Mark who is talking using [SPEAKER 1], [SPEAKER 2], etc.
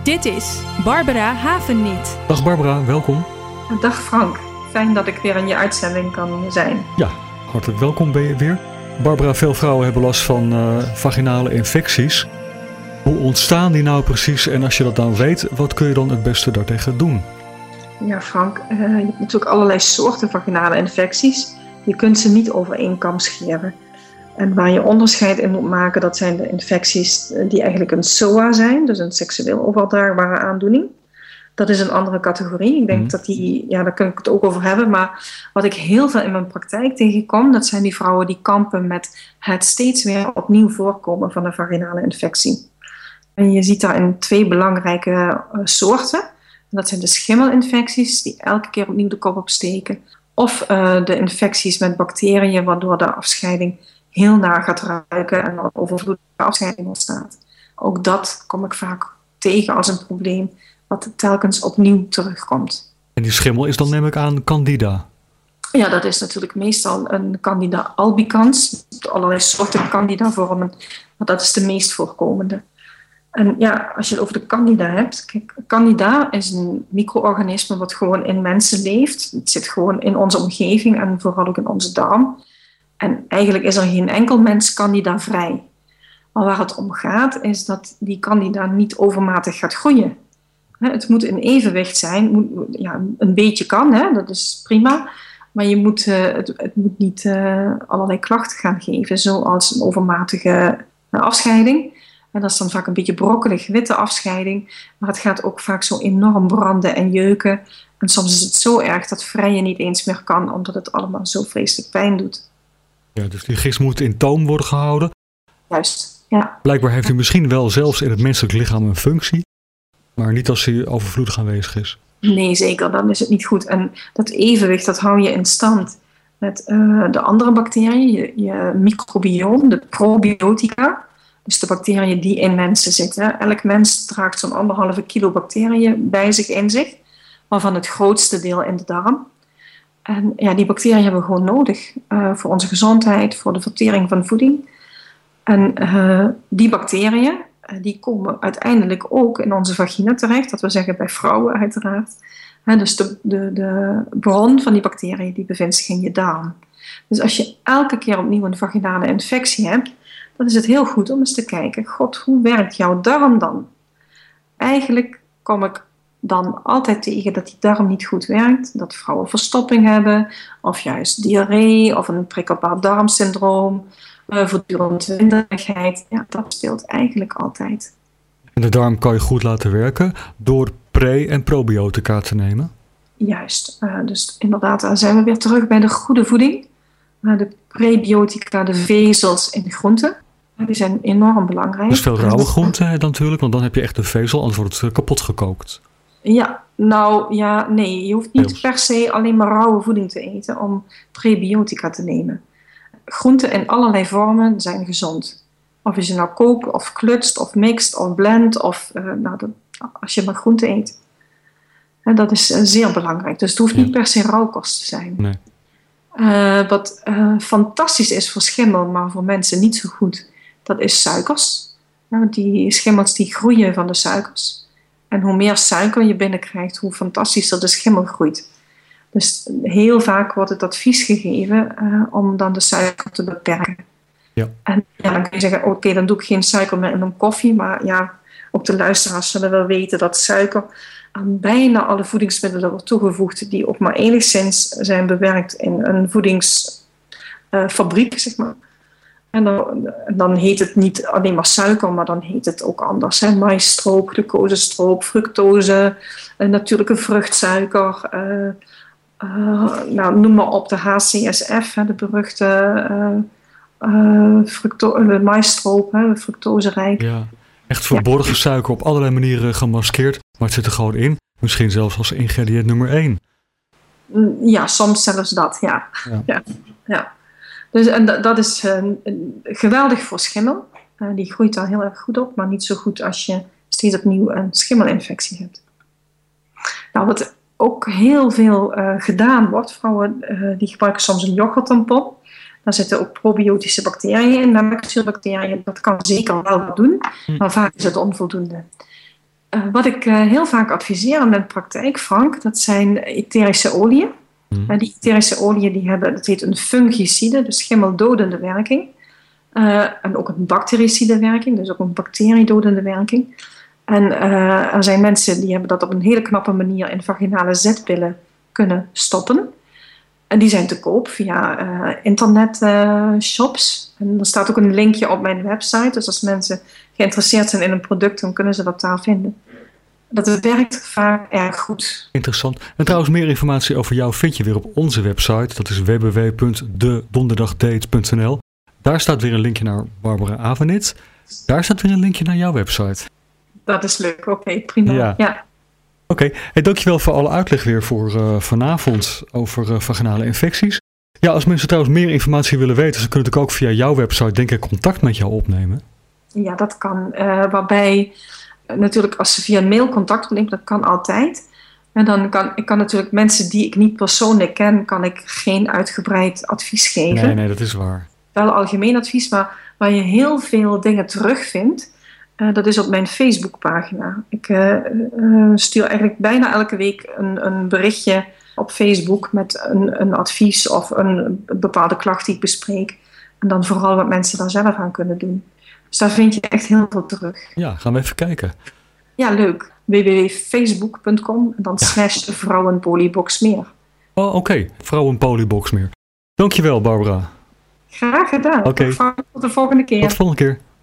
[SPEAKER 1] Dit is Barbara Havenniet.
[SPEAKER 2] Dag Barbara, welkom.
[SPEAKER 3] Dag Frank, fijn dat ik weer in je uitzending kan zijn.
[SPEAKER 2] Ja, hartelijk welkom ben je weer. Barbara, veel vrouwen hebben last van vaginale infecties. Hoe ontstaan die nou precies en als je dat dan weet, wat kun je dan het beste daartegen doen?
[SPEAKER 3] Ja Frank, je hebt natuurlijk allerlei soorten vaginale infecties. Je kunt ze niet over één kam scheren. En waar je onderscheid in moet maken, dat zijn de infecties die eigenlijk een SOA zijn, dus een seksueel overdraagbare aandoening. Dat is een andere categorie. Ik denk dat daar kan ik het ook over hebben. Maar wat ik heel veel in mijn praktijk tegenkom, dat zijn die vrouwen die kampen met het steeds weer opnieuw voorkomen van een vaginale infectie. En je ziet daarin twee belangrijke soorten. En dat zijn de schimmelinfecties, die elke keer opnieuw de kop opsteken. Of de infecties met bacteriën, waardoor de afscheiding heel naar gaat ruiken en overvloedige afscheiding ontstaat. Ook dat kom ik vaak tegen als een probleem, wat telkens opnieuw terugkomt.
[SPEAKER 2] En die schimmel is dan neem ik aan Candida?
[SPEAKER 3] Ja, dat is natuurlijk meestal een Candida albicans. Allerlei soorten Candida-vormen, maar dat is de meest voorkomende. En ja, als je het over de Candida hebt, kijk, Candida is een micro-organisme wat gewoon in mensen leeft. Het zit gewoon in onze omgeving en vooral ook in onze darm. En eigenlijk is er geen enkel mens Candida-vrij. Maar waar het om gaat, is dat die Candida niet overmatig gaat groeien. Het moet in evenwicht zijn. Een beetje kan, dat is prima. Maar het moet niet allerlei klachten gaan geven, zoals een overmatige afscheiding. En dat is dan vaak een beetje brokkelig witte afscheiding. Maar het gaat ook vaak zo enorm branden en jeuken. En soms is het zo erg dat vrijen niet eens meer kan, omdat het allemaal zo vreselijk pijn doet.
[SPEAKER 2] Ja, dus die gist moet in toom worden gehouden.
[SPEAKER 3] Juist, ja.
[SPEAKER 2] Blijkbaar heeft hij misschien wel zelfs in het menselijk lichaam een functie, maar niet als hij overvloedig aanwezig is.
[SPEAKER 3] Nee, zeker. Dan is het niet goed. En dat evenwicht, dat hou je in stand met de andere bacteriën, je microbioom, de probiotica. Dus de bacteriën die in mensen zitten. Elk mens draagt zo'n 1,5 kilo bacteriën bij zich in zich, waarvan het grootste deel in de darm. En ja, die bacteriën hebben we gewoon nodig voor onze gezondheid, voor de vertering van voeding. En die bacteriën die komen uiteindelijk ook in onze vagina terecht, dat we zeggen bij vrouwen uiteraard. Dus de bron van die bacteriën die bevindt zich in je darm. Dus als je elke keer opnieuw een vaginale infectie hebt, dan is het heel goed om eens te kijken, God, hoe werkt jouw darm dan? Eigenlijk kom ik dan altijd tegen dat die darm niet goed werkt, dat vrouwen verstopping hebben, of juist diarree, of een prikkelbaar darmsyndroom, voortdurend winderigheid. Ja, dat speelt eigenlijk altijd.
[SPEAKER 2] En de darm kan je goed laten werken door pre- en probiotica te nemen?
[SPEAKER 3] Juist, dus inderdaad, daar zijn we weer terug bij de goede voeding. De prebiotica, de vezels in de groenten, die zijn enorm belangrijk.
[SPEAKER 2] Dus veel rauwe groenten dan natuurlijk, want dan heb je echt de vezel, anders wordt het kapot gekookt.
[SPEAKER 3] Ja, nee, je hoeft niet per se alleen maar rauwe voeding te eten om prebiotica te nemen. Groenten in allerlei vormen zijn gezond. Of je ze nou kookt, of klutst, of mixt, of blendt, of als je maar groenten eet. En dat is zeer belangrijk. Dus het hoeft niet per se rauwkost te zijn.
[SPEAKER 2] Nee.
[SPEAKER 3] Wat fantastisch is voor schimmel, maar voor mensen niet zo goed, dat is suikers. Die schimmels die groeien van de suikers. En hoe meer suiker je binnenkrijgt, hoe fantastischer de schimmel groeit. Dus heel vaak wordt het advies gegeven om dan de suiker te beperken.
[SPEAKER 2] Ja.
[SPEAKER 3] En dan kun je zeggen, oké, dan doe ik geen suiker meer in mijn koffie. Maar ja, ook de luisteraars zullen wel weten dat suiker aan bijna alle voedingsmiddelen wordt toegevoegd die ook maar enigszins zijn bewerkt in een voedingsfabriek, zeg maar. En dan heet het niet alleen maar suiker, maar dan heet het ook anders. Maïsstroop, glucosestroop, fructose, natuurlijke vruchtsuiker. Noem maar op, de HCSF, de beruchte maïsstroop, fructoserijk.
[SPEAKER 2] Ja, echt verborgen suiker op allerlei manieren gemaskeerd, maar het zit er gewoon in. Misschien zelfs als ingrediënt nummer 1.
[SPEAKER 3] Ja, soms zelfs dat, ja. Ja. Dus, en dat is geweldig voor schimmel. Die groeit daar heel erg goed op, maar niet zo goed als je steeds opnieuw een schimmelinfectie hebt. Nou, wat ook heel veel gedaan wordt, vrouwen die gebruiken soms een yoghurttampon. Daar zitten ook probiotische bacteriën in, melkzuurbacteriën. Dat kan zeker wel wat doen, maar vaak is het onvoldoende. Wat ik heel vaak adviseer in mijn praktijk, Frank, dat zijn etherische oliën. Die etherische oliën die hebben, dat heet een fungicide, dus schimmeldodende werking. En ook een bactericide werking, dus ook een bacteriedodende werking. En er zijn mensen die hebben dat op een hele knappe manier in vaginale zetpillen kunnen stoppen. En die zijn te koop via internetshops. En er staat ook een linkje op mijn website. Dus als mensen geïnteresseerd zijn in een product, dan kunnen ze dat daar vinden. Dat werkt vaak erg goed.
[SPEAKER 2] Interessant. En trouwens, meer informatie over jou vind je weer op onze website. Dat is www.dedonderdagdate.nl. Daar staat weer een linkje naar Barbara Avenit. Daar staat weer een linkje naar jouw website.
[SPEAKER 3] Dat is leuk. Oké, prima. Ja.
[SPEAKER 2] Oké. Hey, dankjewel voor alle uitleg weer voor vanavond over vaginale infecties. Ja, als mensen trouwens meer informatie willen weten, ze kunnen natuurlijk ook via jouw website, denk ik, contact met jou opnemen.
[SPEAKER 3] Ja, dat kan. Waarbij natuurlijk als ze via mail contact opnemen, dat kan altijd. En dan kan natuurlijk mensen die ik niet persoonlijk ken, kan ik geen uitgebreid advies geven.
[SPEAKER 2] Nee, dat is waar.
[SPEAKER 3] Wel algemeen advies, maar waar je heel veel dingen terugvindt, dat is op mijn Facebookpagina. Ik stuur eigenlijk bijna elke week een berichtje op Facebook met een advies of een bepaalde klacht die ik bespreek. En dan vooral wat mensen daar zelf aan kunnen doen. Dus daar vind je echt heel veel terug.
[SPEAKER 2] Ja, gaan we even kijken.
[SPEAKER 3] Ja, leuk. www.facebook.com en dan /vrouwenpolyboxmeer.
[SPEAKER 2] Oh, oké. Vrouwenpolyboxmeer. Dankjewel, Barbara.
[SPEAKER 3] Graag gedaan.
[SPEAKER 2] Oké.
[SPEAKER 3] Tot de volgende keer.
[SPEAKER 2] Tot de volgende keer.